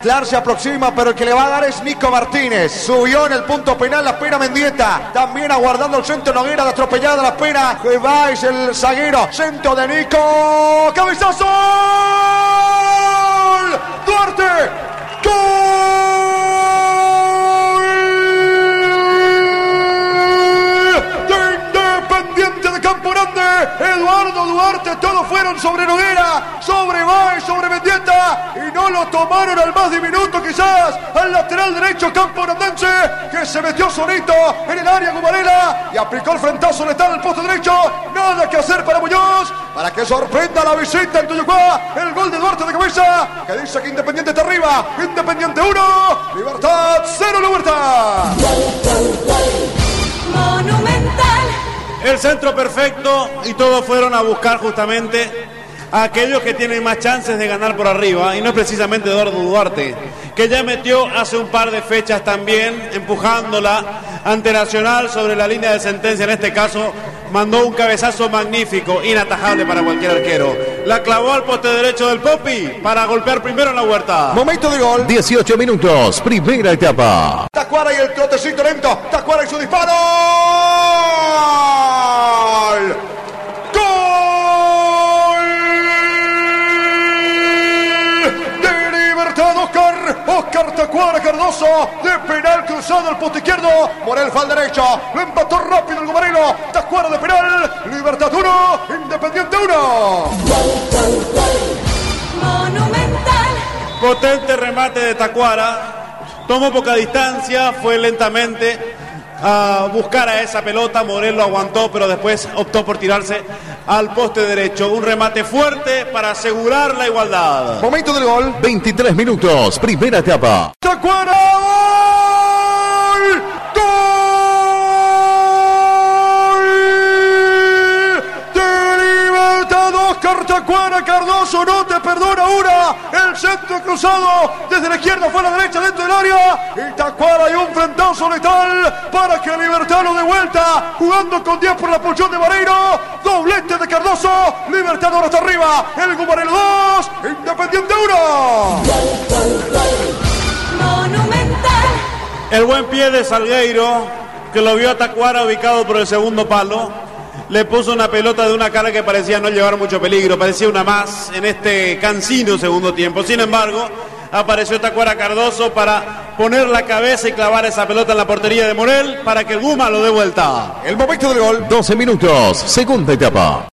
Clar se aproxima, pero el que le va a dar es Nico Martínez. Subió en el punto penal la Pena Mendieta. También aguardando el centro Noguera de atropellada la Pena. Vais el zaguero. Centro de Nico. ¡Cabezazo! ¡Duarte! ¡Gol! Eduardo Duarte, todos fueron sobre Noguera, sobre Baez, sobre Mendieta y no lo tomaron al más diminuto quizás, al lateral derecho camporandense que se metió solito en el área Gumarela y aplicó el frentazo letal al poste derecho. Nada que hacer para Muñoz, para que sorprenda la visita en Tuyucuá, el gol de Duarte de cabeza, que dice que Independiente está arriba, Independiente 1, Libertad 0, Libertad. Monumental. El centro perfecto y todos fueron a buscar justamente a aquellos que tienen más chances de ganar por arriba y no es precisamente Eduardo Duarte, que ya metió hace un par de fechas también empujándola ante Nacional sobre la línea de sentencia. En este caso mandó un cabezazo magnífico, inatajable para cualquier arquero. La clavó al poste derecho del Popi para golpear primero en la Huerta. Momento de gol. 18 minutos, primera etapa. Tacuara y el trotecito lento. Tacuara y su disparo. ¡Gol! De Libertad Oscar Tacuara Cardoso. De penal cruzado al poste izquierdo. Morel fue al derecho. Lo empató rápido el Gumarelo. Tacuara de penal. Libertad 1. Independiente 1. Monumental. Potente remate de Tacuara. Tomó poca distancia. Fue lentamente a buscar a esa pelota. Morel lo aguantó, pero después optó por tirarse al poste derecho. Un remate fuerte para asegurar la igualdad. Momento del gol. 23 minutos, primera etapa. Tacuara. ¡Gol! ¡Gol! De Libertad Oscar Tacuara Cardoso. No te perdona una. El centro cruzado desde la izquierda fue a la derecha dentro del área. Y Tacuara y un frentazo letal para que Libertad lo de vuelta. Jugando con 10 por la pulsión de Vareiro. Doblete de Cardoso. Libertad ahora está arriba. El Gumarelo 2. Independiente 1. Monumental. El buen pie de Salgueiro, que lo vio a Tacuara ubicado por el segundo palo, le puso una pelota de una cara que parecía no llevar mucho peligro, parecía una más en este cansino segundo tiempo. Sin embargo, apareció Tacuara Cardoso para poner la cabeza y clavar esa pelota en la portería de Morel para que el Guma lo dé vuelta. El momento del gol. 12 minutos, segunda etapa.